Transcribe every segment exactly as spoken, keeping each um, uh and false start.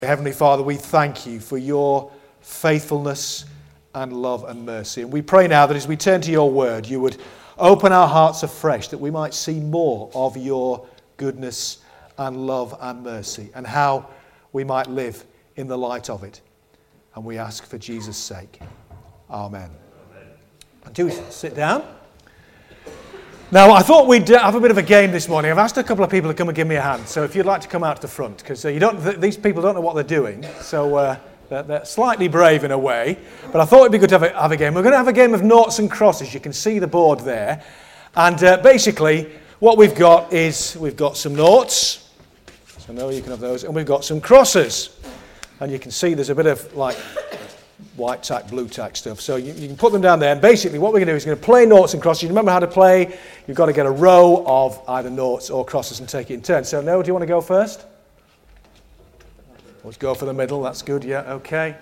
Heavenly Father, we thank you for your faithfulness and love and mercy. And we pray now that as we turn to your word, you would open our hearts afresh, that we might see more of your goodness and love and mercy, and how we might live in the light of it. And we ask for Jesus' sake. Amen. Amen. Do we sit down? Now, I thought we'd have a bit of a game this morning. I've asked a couple of people to come and give me a hand. So if you'd like to come out to the front, because uh, you don't, th- these people don't know what they're doing. So uh, they're, they're slightly brave in a way. But I thought it'd be good to have a, have a game. We're going to have a game of noughts and crosses. You can see the board there. And uh, basically, what we've got is we've got some noughts. So no, you can have those. And we've got some crosses. And you can see there's a bit of like white tack, blue tack stuff. So you, you can put them down there. And basically what we're going to do is going to play noughts and crosses. You remember how to play? You've got to get a row of either noughts or crosses and take it in turn. So Noah, do you want to go first? Let's go for the middle. That's good. Yeah, okay.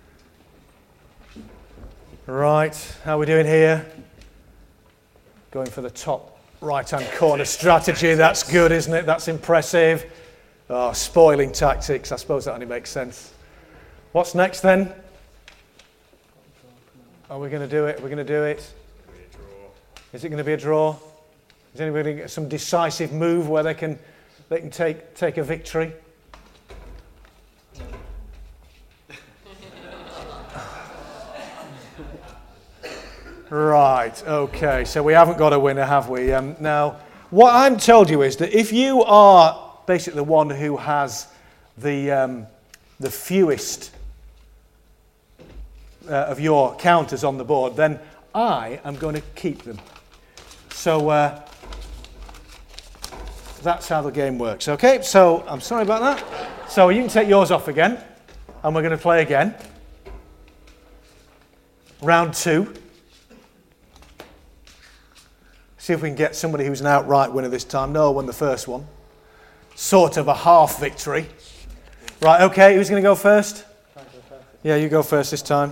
Right. How are we doing here? Going for the top right-hand corner strategy. That's good, isn't it? That's impressive. Oh, spoiling tactics. I suppose that only makes sense. What's next then? Are we going to do it? We're going to do it. Is it going to be a draw? Is anybody get some decisive move where they can they can take take a victory? Right. Okay. So we haven't got a winner, have we? Um, now, what I'm told you is that if you are basically the one who has the um, the fewest Uh, of your counters on the board, then I am going to keep them. So uh, that's how the game works. Okay, so I'm sorry about that. So you can take yours off again, and we're going to play again. Round two. See if we can get somebody who's an outright winner this time. Noah won the first one. Sort of a half victory. Right, okay, who's going to go first? Yeah, you go first this time.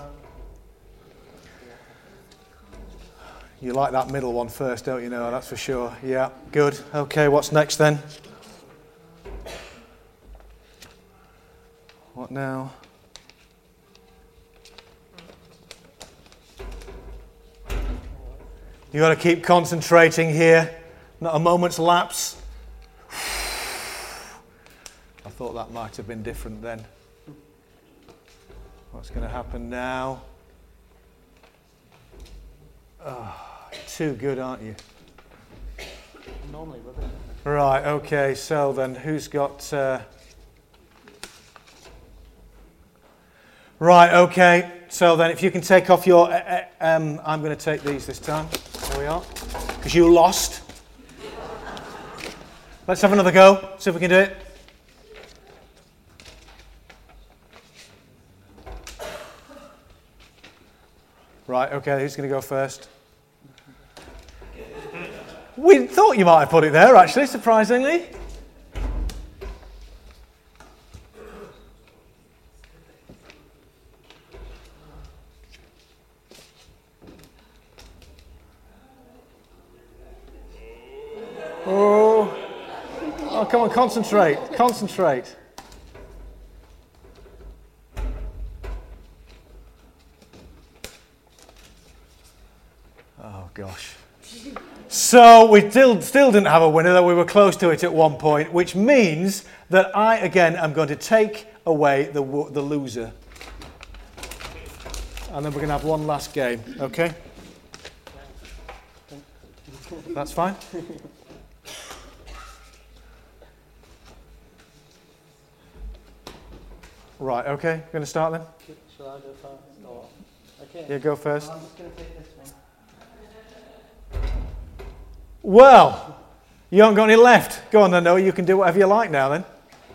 You like that middle one first, don't you, Noah? That's for sure. Yeah, good. Okay, what's next then? What now? You got to keep concentrating here. Not a moment's lapse. I thought that might have been different then. What's going to happen now? Oh, too good, aren't you? Normally, would it? Right, okay, so then who's got... Uh... Right, okay, so then if you can take off your... Uh, uh, um, I'm going to take these this time. There we are. Because you lost. Let's have another go, see if we can do it. Right, okay, who's going to go first? We thought you might have put it there, actually, surprisingly. Oh, oh, come on, concentrate, concentrate. Oh, gosh. So we still, still didn't have a winner, though we were close to it at one point, which means that I, again, am going to take away the, the loser. And then we're going to have one last game, okay? That's fine. Right, okay, going to start then? Shall I go first? Or... Okay. Yeah, go first. I'm just going to take this one. Well, you haven't got any left. Go on then, Noah, you can do whatever you like now then.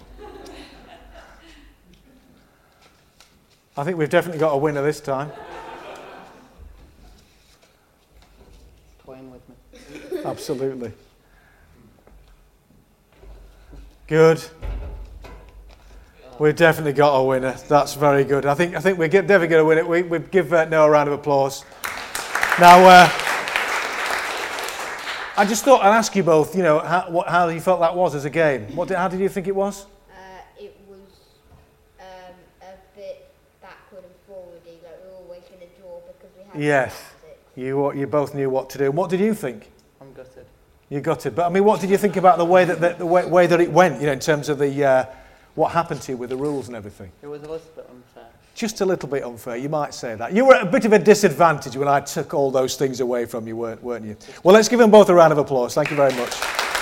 I think we've definitely got a winner this time. Toying with me. Absolutely. Good. We've definitely got a winner. That's very good. I think I think we're definitely going to win it. We, we give uh, Noah a round of applause. Now, uh, I just thought I'd ask you both, you know, how, what, how you felt that was as a game. What did, how did you think it was? Uh, it was uh, bit backward and forwardy, like we were always going to draw because we had Yes. tactics. You, you both knew what to do. What did you think? I'm gutted. You got it. But I mean, what did you think about the way that the, the way, way that it went? You know, in terms of the uh, what happened to you with the rules and everything. It was a little bit unfair. Just a little bit unfair. You might say that. You were at a bit of a disadvantage when I took all those things away from you, weren't, weren't you? Well, let's give them both a round of applause. Thank you very much.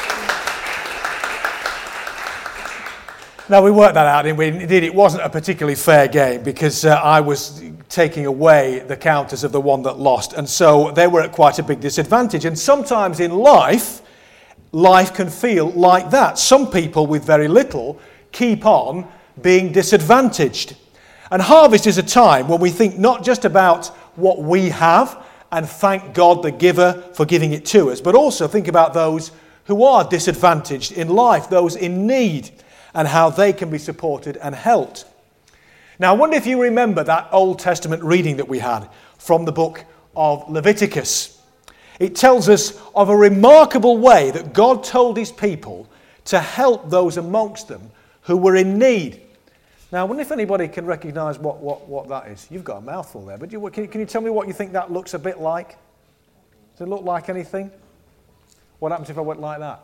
Now, we worked that out, and we indeed it wasn't a particularly fair game because uh, I was taking away the counters of the one that lost, and so they were at quite a big disadvantage. And sometimes in life, life can feel like that. Some people with very little keep on being disadvantaged. And harvest is a time when we think not just about what we have and thank God the giver for giving it to us, but also think about those who are disadvantaged in life, those in need, and how they can be supported and helped. Now, I wonder if you remember that Old Testament reading that we had from the book of Leviticus. It tells us of a remarkable way that God told his people to help those amongst them who were in need. Now, I wonder if anybody can recognise what, what, what that is. You've got a mouthful there, but you, can, can you tell me what you think that looks a bit like? Does it look like anything? What happens if I went like that?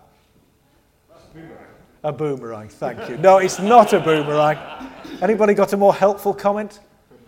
A boomerang, thank you. No, it's not a boomerang. Anybody got a more helpful comment?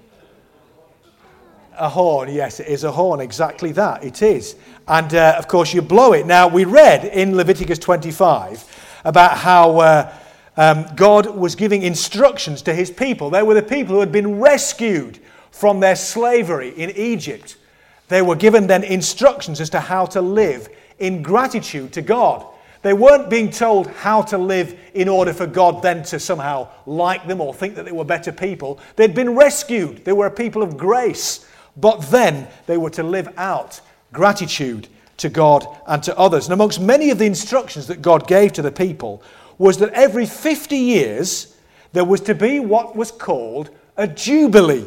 A horn, yes, it is a horn, exactly that, it is. And, uh, of course, you blow it. Now, we read in Leviticus twenty-five about how uh, um, God was giving instructions to his people. They were the people who had been rescued from their slavery in Egypt. They were given then instructions as to how to live in gratitude to God. They weren't being told how to live in order for God then to somehow like them or think that they were better people. They'd been rescued. They were a people of grace. But then they were to live out gratitude to God and to others. And amongst many of the instructions that God gave to the people was that every fifty years there was to be what was called a jubilee.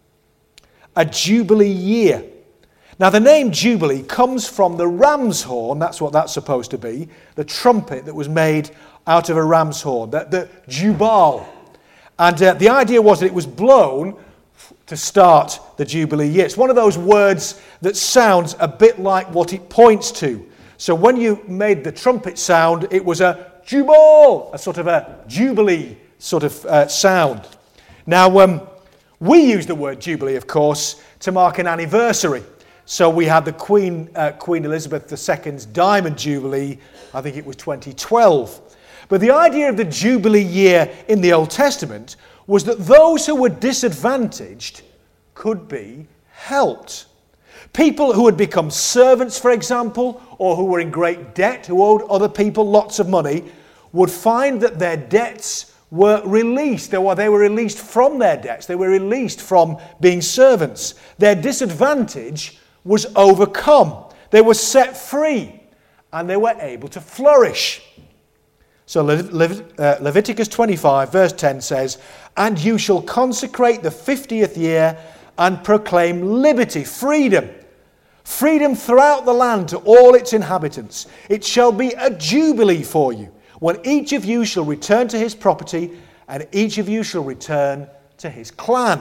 A jubilee year. Now, the name Jubilee comes from the ram's horn, that's what that's supposed to be, the trumpet that was made out of a ram's horn, the, the Jubal. And uh, the idea was that it was blown to start the Jubilee year. It's one of those words that sounds a bit like what it points to. So when you made the trumpet sound, it was a Jubal, a sort of a Jubilee sort of uh, sound. Now, um, we use the word Jubilee, of course, to mark an anniversary. So we had the Queen, uh, Queen Elizabeth the Second's Diamond Jubilee, I think it was twenty twelve. But the idea of the Jubilee year in the Old Testament was that those who were disadvantaged could be helped. People who had become servants, for example, or who were in great debt, who owed other people lots of money, would find that their debts were released. They were, they were released from their debts. They were released from being servants. Their disadvantage was overcome. They were set free and they were able to flourish. So Le- Le- uh, Leviticus twenty-five verse ten says, "And you shall consecrate the fiftieth year and proclaim liberty," freedom, freedom throughout the land to all its inhabitants. "It shall be a jubilee for you, when each of you shall return to his property, and each of you shall return to his clan."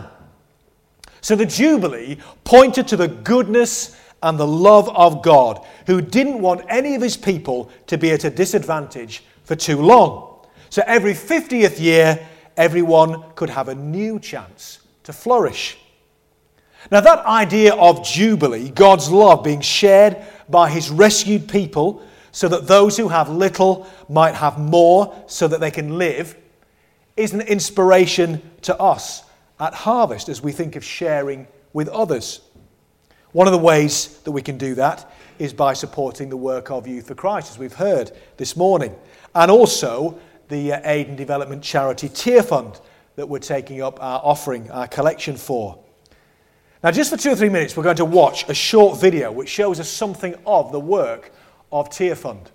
So the Jubilee pointed to the goodness and the love of God, who didn't want any of his people to be at a disadvantage for too long. So every fiftieth year, everyone could have a new chance to flourish. Now that idea of Jubilee, God's love being shared by his rescued people, so that those who have little might have more so that they can live, is an inspiration to us at Harvest as we think of sharing with others. One of the ways that we can do that is by supporting the work of Youth for Christ, as we've heard this morning, and also the uh, Aid and Development Charity Tier Fund that we're taking up our offering, our collection for. Now, just for two or three minutes, we're going to watch a short video which shows us something of the work of Tier Fund.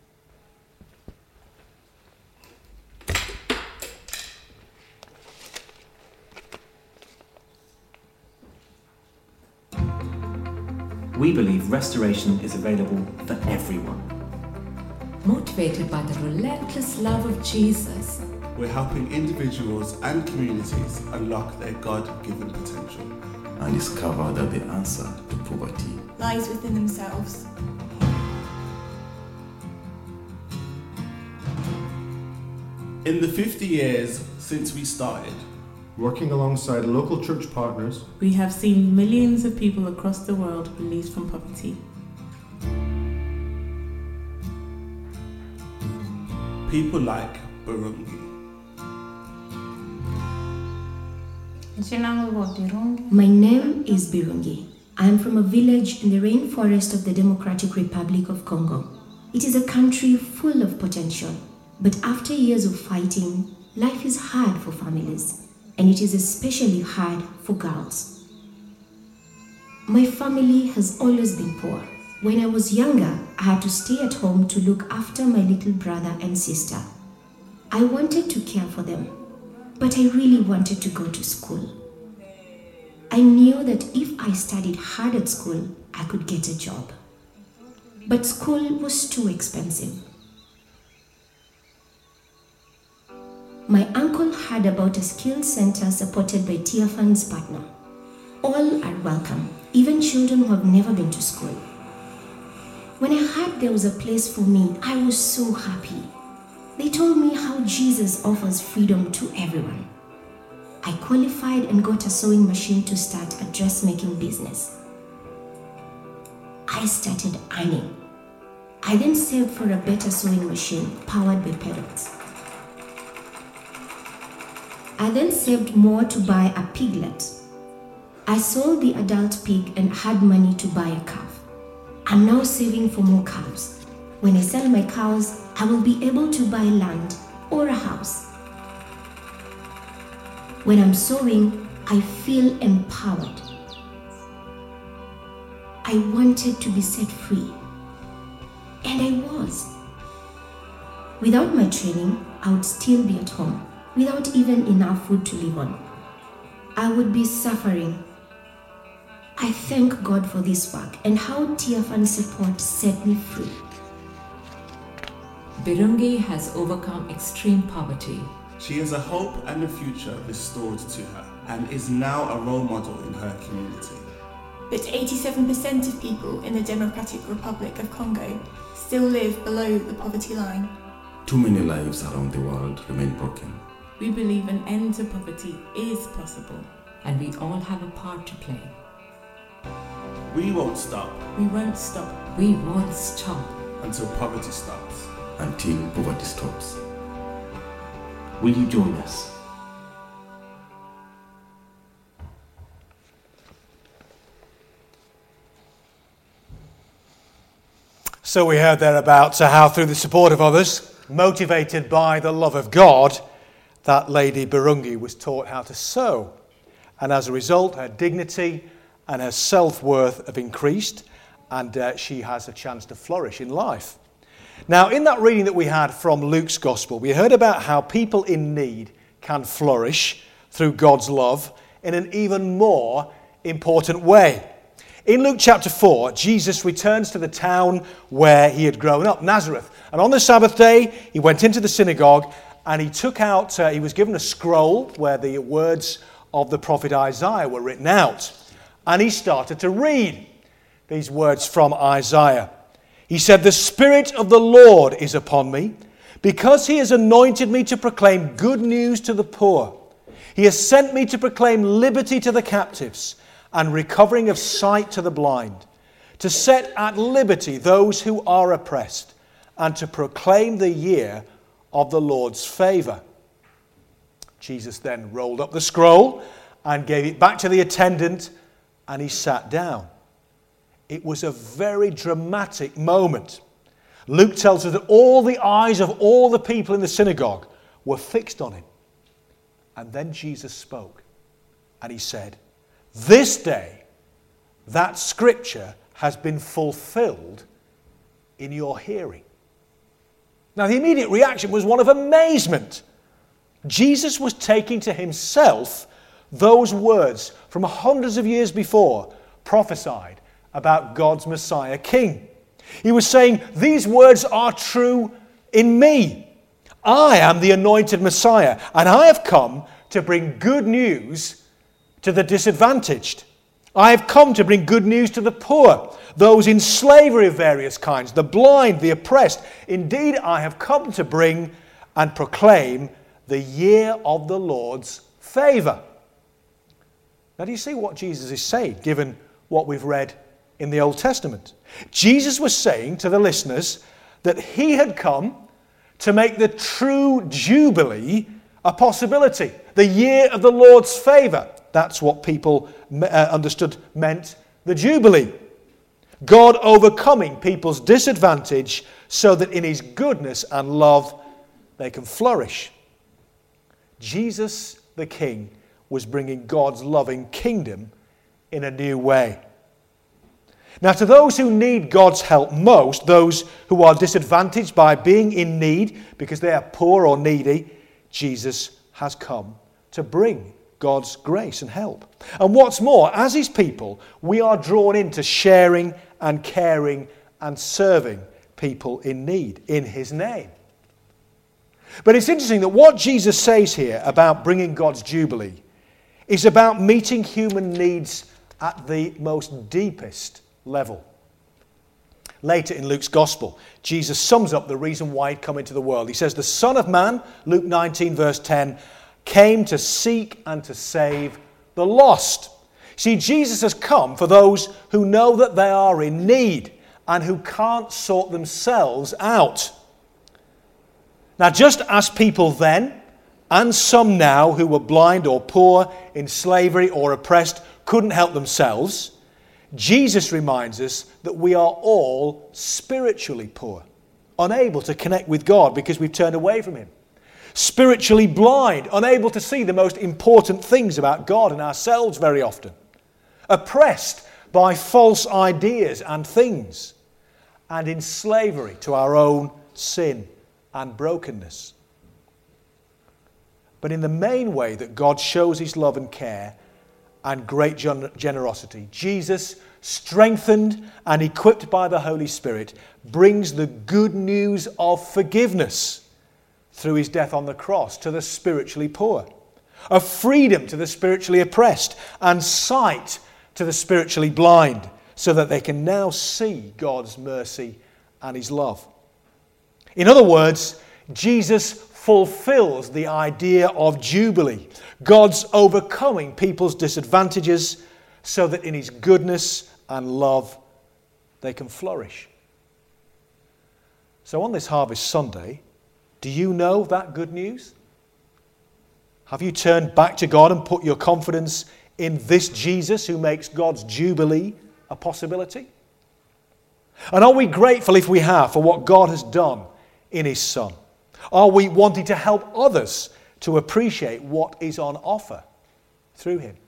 We believe restoration is available for everyone. Motivated by the relentless love of Jesus, we're helping individuals and communities unlock their God-given potential and discover that the answer to poverty lies within themselves. In the fifty years since we started, working alongside local church partners, we have seen millions of people across the world released from poverty. People like Burungi. My name is Birungi. I am from a village in the rainforest of the Democratic Republic of Congo. It is a country full of potential, but after years of fighting, life is hard for families, and it is especially hard for girls. My family has always been poor. When I was younger, I had to stay at home to look after my little brother and sister. I wanted to care for them, but I really wanted to go to school. I knew that if I studied hard at school, I could get a job. But school was too expensive. My uncle heard about a skills center supported by Tearfund's partner. All are welcome, even children who have never been to school. When I heard there was a place for me, I was so happy. They told me how Jesus offers freedom to everyone. I qualified and got a sewing machine to start a dressmaking business. I started earning. I then saved for a better sewing machine powered by pedals. I then saved more to buy a piglet. I sold the adult pig and had money to buy a calf. I'm now saving for more cows. When I sell my cows, I will be able to buy land or a house. When I'm sewing, I feel empowered. I wanted to be set free, and I was. Without my training, I would still be at home, without even enough food to live on. I would be suffering. I thank God for this work and how Tearfund support set me free. Birungi has overcome extreme poverty. She has a hope and a future restored to her and is now a role model in her community. But eighty-seven percent of people in the Democratic Republic of Congo still live below the poverty line. Too many lives around the world remain broken. We believe an end to poverty is possible, and we all have a part to play. We won't stop. We won't stop. We won't stop. Until poverty stops. Until poverty stops. Will you join us? So we heard there about uh, how through the support of others, motivated by the love of God, that lady Birungi was taught how to sew. And as a result, her dignity and her self-worth have increased, and uh, she has a chance to flourish in life. Now, in that reading that we had from Luke's Gospel, we heard about how people in need can flourish through God's love in an even more important way. In Luke chapter four, Jesus returns to the town where he had grown up, Nazareth. And on the Sabbath day, he went into the synagogue and he took out, uh, he was given a scroll where the words of the prophet Isaiah were written out. And he started to read these words from Isaiah. He said, "The Spirit of the Lord is upon me, because he has anointed me to proclaim good news to the poor. He has sent me to proclaim liberty to the captives and recovering of sight to the blind, to set at liberty those who are oppressed, and to proclaim the year of the Lord's favor." Jesus then rolled up the scroll and gave it back to the attendant, and he sat down. It was a very dramatic moment. Luke tells us that all the eyes of all the people in the synagogue were fixed on him. And then Jesus spoke, and he said, "This day, that scripture has been fulfilled in your hearing." Now, the immediate reaction was one of amazement. Jesus was taking to himself those words from hundreds of years before, prophesied about God's Messiah King. He was saying, these words are true in me. I am the anointed Messiah, and I have come to bring good news to the disadvantaged. I have come to bring good news to the poor, those in slavery of various kinds, the blind, the oppressed. Indeed, I have come to bring and proclaim the year of the Lord's favour. Now, do you see what Jesus is saying, given what we've read in the Old Testament? Jesus was saying to the listeners that he had come to make the true Jubilee a possibility, the year of the Lord's favour. That's what people uh, understood meant the Jubilee. God overcoming people's disadvantage so that in his goodness and love they can flourish. Jesus the King was bringing God's loving kingdom in a new way. Now, to those who need God's help most, those who are disadvantaged by being in need because they are poor or needy, Jesus has come to bring God's grace and help. And what's more, as his people, we are drawn into sharing and caring and serving people in need in his name. But it's interesting that what Jesus says here about bringing God's Jubilee is about meeting human needs at the most deepest level. Later in Luke's Gospel, Jesus sums up the reason why he'd come into the world. He says, the Son of Man, Luke nineteen verse ten, came to seek and to save the lost. See, Jesus has come for those who know that they are in need and who can't sort themselves out. Now, just as people then, and some now who were blind or poor, in slavery or oppressed, couldn't help themselves, Jesus reminds us that we are all spiritually poor, unable to connect with God because we've turned away from him. Spiritually blind, unable to see the most important things about God and ourselves very often. Oppressed by false ideas and things. And in slavery to our own sin and brokenness. But in the main way that God shows his love and care and great generosity, Jesus, strengthened and equipped by the Holy Spirit, brings the good news of forgiveness through his death on the cross to the spiritually poor, of freedom to the spiritually oppressed, and sight to the spiritually blind, so that they can now see God's mercy and his love. In other words, Jesus fulfills the idea of Jubilee, God's overcoming people's disadvantages so that in his goodness and love they can flourish. So on this Harvest Sunday, do you know that good news? Have you turned back to God and put your confidence in this Jesus who makes God's Jubilee a possibility? And are we grateful, if we have, for what God has done in his Son? Are we wanting to help others to appreciate what is on offer through him?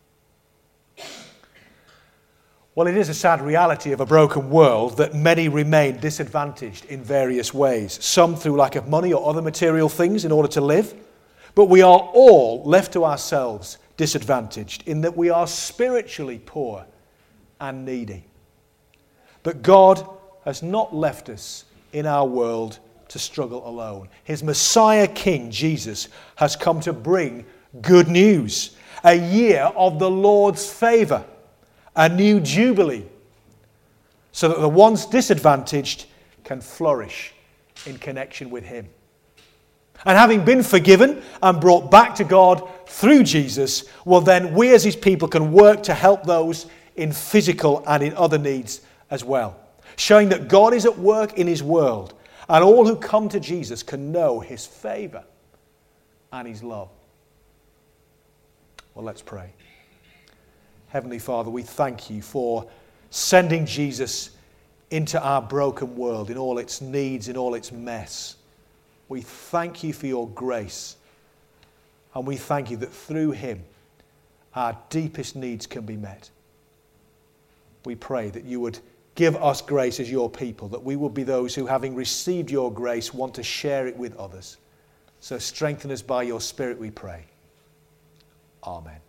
Well, it is a sad reality of a broken world that many remain disadvantaged in various ways, some through lack of money or other material things in order to live. But we are all left to ourselves disadvantaged in that we are spiritually poor and needy. But God has not left us in our world to struggle alone. His Messiah King, Jesus, has come to bring good news, a year of the Lord's favour, a new Jubilee, so that the once disadvantaged can flourish in connection with him. And having been forgiven and brought back to God through Jesus, well then we as his people can work to help those in physical and in other needs as well, showing that God is at work in his world and all who come to Jesus can know his favour and his love. Well, let's pray. Heavenly Father, we thank you for sending Jesus into our broken world in all its needs, in all its mess. We thank you for your grace. And we thank you that through him, our deepest needs can be met. We pray that you would give us grace as your people, that we will be those who, having received your grace, want to share it with others. So strengthen us by your Spirit, we pray. Amen.